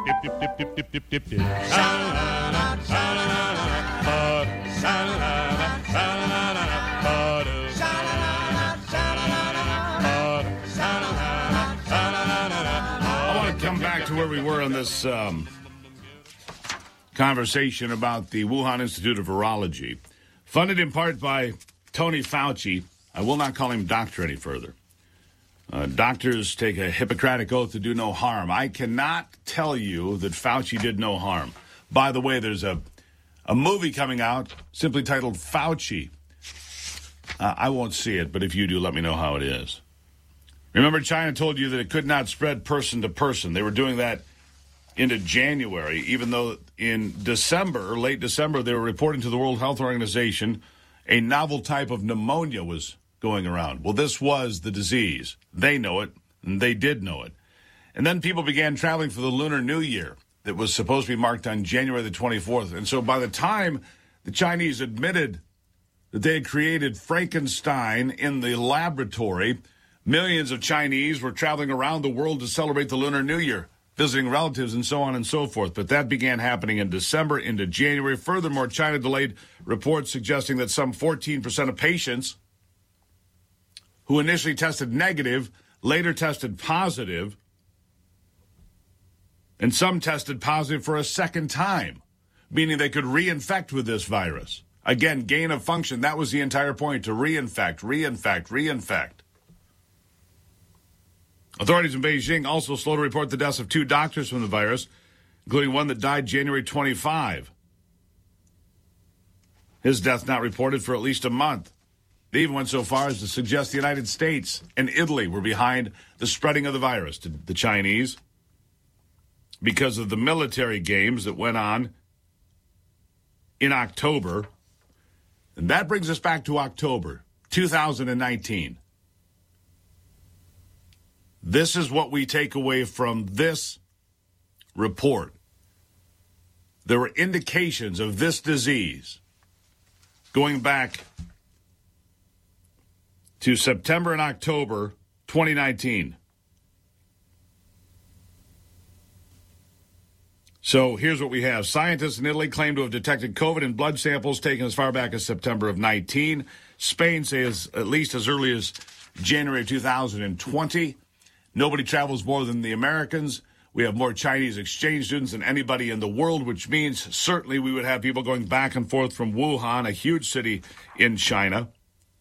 I want to come back to where we were on this conversation about the Wuhan Institute of Virology, funded in part by Tony Fauci. I will not call him doctor any further. Doctors take a Hippocratic oath to do no harm. I cannot tell you that Fauci did no harm. By the way, there's a movie coming out simply titled Fauci. I won't see it, but if you do, let me know how it is. Remember, China told you that it could not spread person to person. They were doing that into January, even though in December, late December, they were reporting to the World Health Organization a novel type of pneumonia was going around. Well, this was the disease. They know it, and they did know it. And then people began traveling for the Lunar New Year that was supposed to be marked on January the 24th. And so by the time the Chinese admitted that they had created Frankenstein in the laboratory, millions of Chinese were traveling around the world to celebrate the Lunar New Year, visiting relatives and so on and so forth. But that began happening in December into January. Furthermore, China delayed reports suggesting that some 14% of patients who initially tested negative later tested positive, and some tested positive for a second time, meaning they could reinfect with this virus. Again, gain of function. That was the entire point, to reinfect. Authorities in Beijing also slow to report the deaths of 2 doctors from the virus, including one that died January 25. His death not reported for at least a month. They even went so far as to suggest the United States and Italy were behind the spreading of the virus to the Chinese because of the military games that went on in October. And that brings us back to October 2019. This is what we take away from this report. There were indications of this disease going back to September and October 2019. So here's what we have. Scientists in Italy claim to have detected COVID in blood samples taken as far back as September of 19. Spain says at least as early as January of 2020. Nobody travels more than the Americans. We have more Chinese exchange students than anybody in the world, which means certainly we would have people going back and forth from Wuhan, a huge city in China.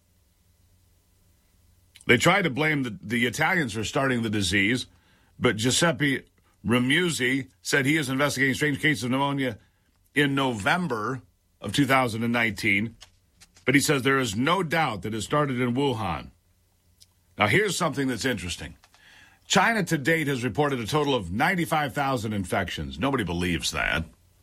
They tried to blame the Italians for starting the disease, but Giuseppe Ramuzzi said he is investigating strange cases of pneumonia in November of 2019, but he says there is no doubt that it started in Wuhan. Now, here's something that's interesting. China to date has reported a total of 95,000 infections. Nobody believes that.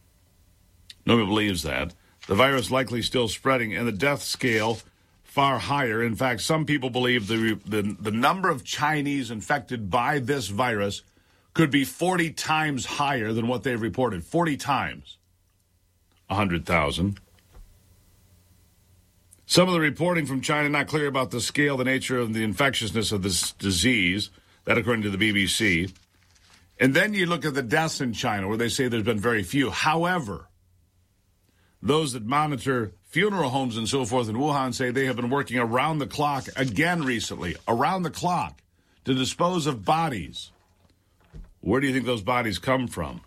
The virus likely still spreading, and the death scale far higher. In fact, some people believe the number of Chinese infected by this virus could be 40 times higher than what they've reported. 40 times 100,000. Some of the reporting from China not clear about the scale, the nature of the infectiousness of this disease. That according to the BBC. And then you look at the deaths in China, where they say there's been very few. However, those that monitor funeral homes and so forth in Wuhan say they have been working around the clock again recently, around the clock, to dispose of bodies. Where do you think those bodies come from?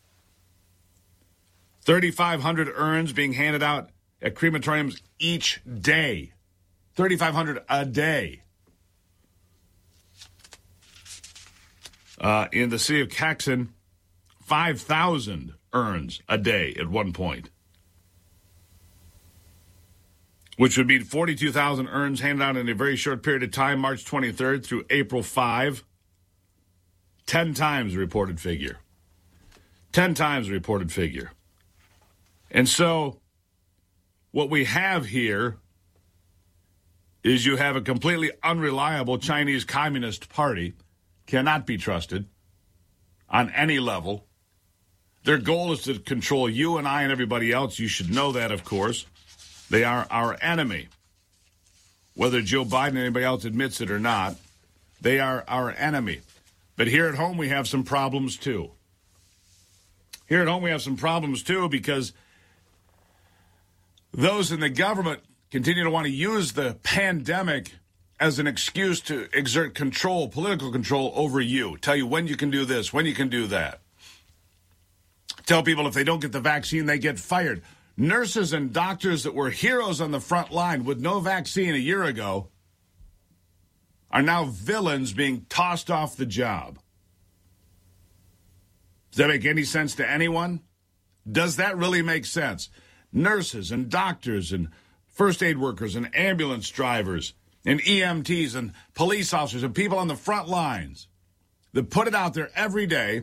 3,500 urns being handed out at crematoriums each day. 3,500 a day. In the city of Kaxin, 5,000 urns a day at one point, which would be 42,000 urns handed out in a very short period of time, March 23rd through April 5. 10 times the reported figure. 10 times the reported figure. And so what we have here is you have a completely unreliable Chinese Communist Party, cannot be trusted on any level. Their goal is to control you and I and everybody else. You should know that, of course. They are our enemy. Whether Joe Biden and anybody else admits it or not, they are our enemy. But here at home, we have some problems, too. Here at home, we have some problems, too, because those in the government continue to want to use the pandemic as an excuse to exert control, political control over you. Tell you when you can do this, when you can do that. Tell people if they don't get the vaccine, they get fired. Nurses and doctors that were heroes on the front line with no vaccine a year ago are now villains being tossed off the job. Does that make any sense to anyone? Does that really make sense? Nurses and doctors and first aid workers and ambulance drivers and EMTs and police officers and people on the front lines that put it out there every day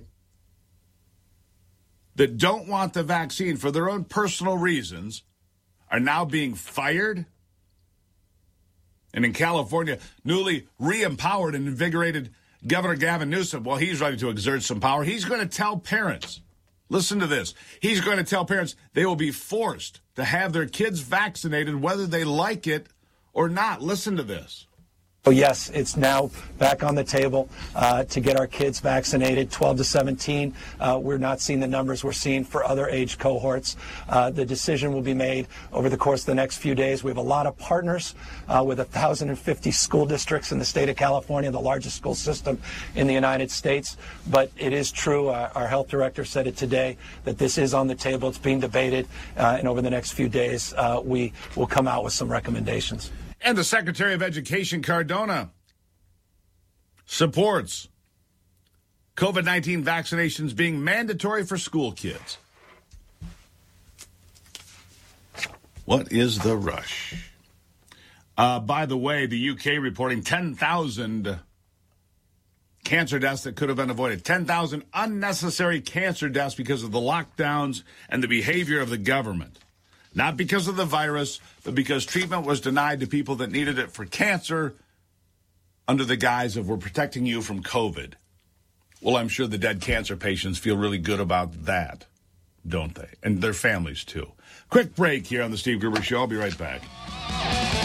that don't want the vaccine for their own personal reasons are now being fired. And in California, newly re-empowered and invigorated Governor Gavin Newsom, well, he's ready to exert some power. He's going to tell parents, listen to this, he's going to tell parents they will be forced to have their kids vaccinated whether they like it or not. Listen to this. Oh, yes, it's now back on the table to get our kids vaccinated, 12 to 17. We're not seeing the numbers we're seeing for other age cohorts. The decision will be made over the course of the next few days. We have a lot of partners with 1,050 school districts in the state of California, the largest school system in the United States. But it is true, our health director said it today, that this is on the table. It's being debated, and over the next few days, we will come out with some recommendations. And the Secretary of Education, Cardona, supports COVID-19 vaccinations being mandatory for school kids. What is the rush? By the way, the UK reporting 10,000 cancer deaths that could have been avoided. 10,000 unnecessary cancer deaths because of the lockdowns and the behavior of the government. Not because of the virus, but because treatment was denied to people that needed it for cancer under the guise of we're protecting you from COVID. Well, I'm sure the dead cancer patients feel really good about that, don't they? And their families, too. Quick break here on the Steve Gruber Show. I'll be right back.